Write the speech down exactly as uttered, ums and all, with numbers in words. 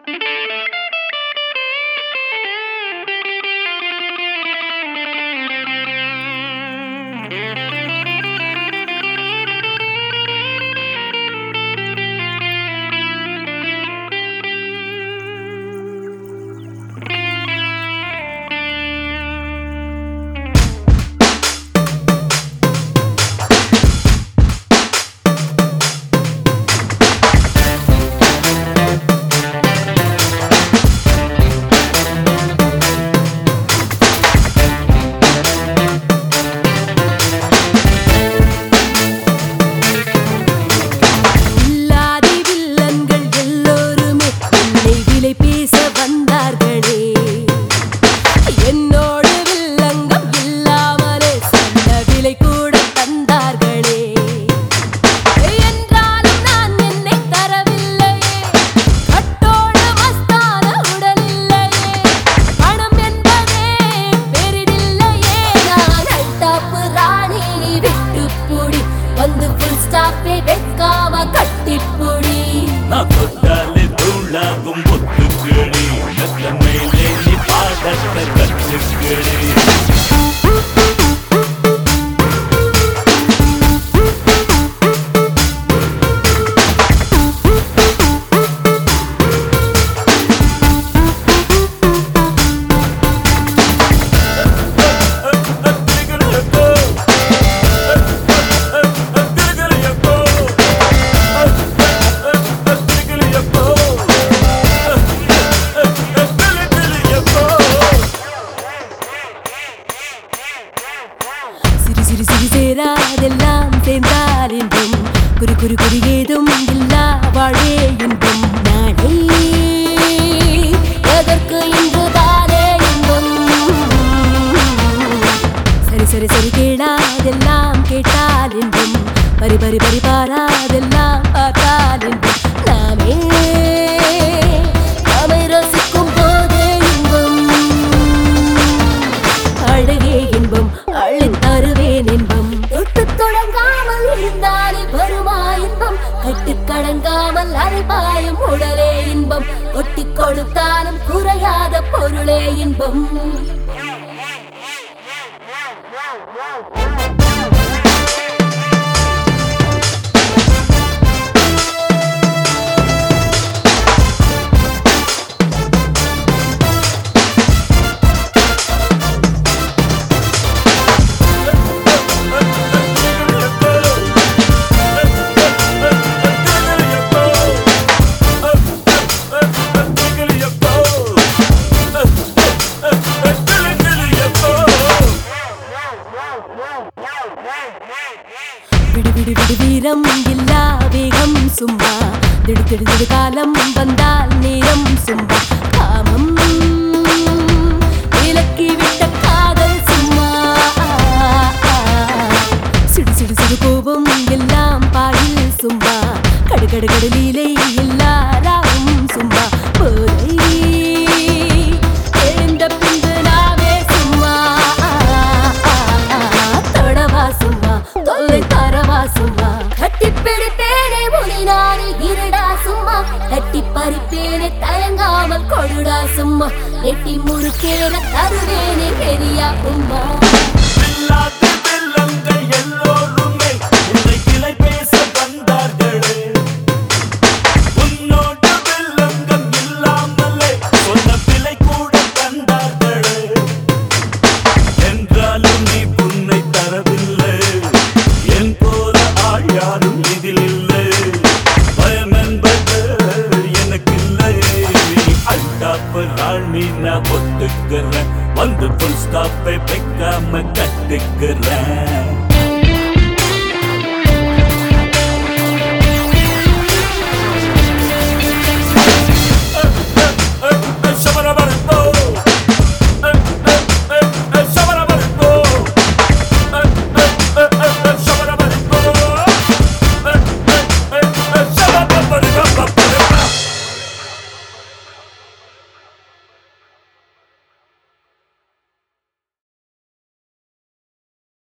சேராதெல்லாம் சேர்ந்தால் இன்பம் குறி குறி குறி ஏதும் இல்லா வாழே இன்பம் நானே எதற்கு இன்று தானே இன்பம் சரி சரி சரி கேளாதெல்லாம் கேட்டால் இன்பம் பரி பரி பரி பாராதெல்லாம் பார்த்தால் இன்பம் நாமே நாமே ரசிக்கும் போதே இன்பம் அழகே இன்பம் அள்ளித் தருவேன் இன்பம் தொட்டுத் தொடங்காமல் இருந்தாலே வருமா இன்பம் கட்டுக் கடங்காமல் அரைபாயும் உடலே இன்பம் கொட்டிக் கொடுத்தாலும் குறையாத பொருளே இன்பம் விடு விடு விடு வீரம் இல்லா வேகம் சும்மா திடு திடு திடு காலம் வந்தால் நேரம் சும்மா காமம் விலக்கி விட்ட காதல் சும்மா சிடு சிடு சிடு கோபம் எல்லாம் பாயில் சும்மா கடு கடு கடு லீலை எல்லாரும் சும்மா போதை எழுந்த பின்பு நாமே சும்மா தொடவா சும்மா தொல்லை தரவா சும்மா கட்டி பிடிப்பேனே முனினானே இருடா சும்மா கட்டி பறிப்பேனே தயங்காமல் கொடுடா சும்மா எட்டி முறுக்கேன தருவேனே பெரியா உம்மா வந்து புல் ஸ்டாப்பை வைக்காம கட்டுக்கிறேன்.